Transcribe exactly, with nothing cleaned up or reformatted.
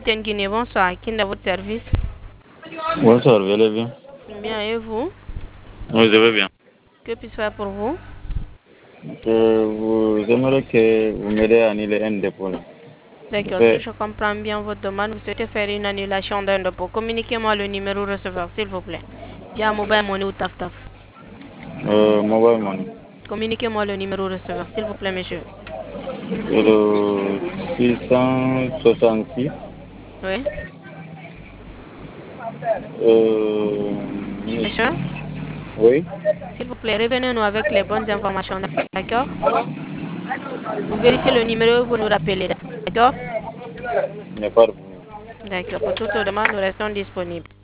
Capitaine Guinée, bonsoir. Qui est à votre service? Bonsoir, vous allez bien? Bien, et vous? Oui, je vais bien. Que puis-je faire pour vous? Je vous aimerais que vous m'aidez à annuler un dépôt. là. D'accord, si Fait, je comprends bien votre demande, vous souhaitez faire une annulation d'un dépôt. Communiquez-moi le numéro receveur, s'il vous plaît. Via Mobile Money ou Taf Taf. euh, mobile money. Communiquez-moi le numéro receveur, s'il vous plaît, monsieur. C'est le six cent soixante-six. Oui, Euh, monsieur? oui, S'il vous plaît, revenez-nous avec les bonnes informations, d'accord? Vous vérifiez le numéro et vous nous rappelez, d'accord? il n'y a pas de problème. D'accord, pour toute demande, nous restons disponibles.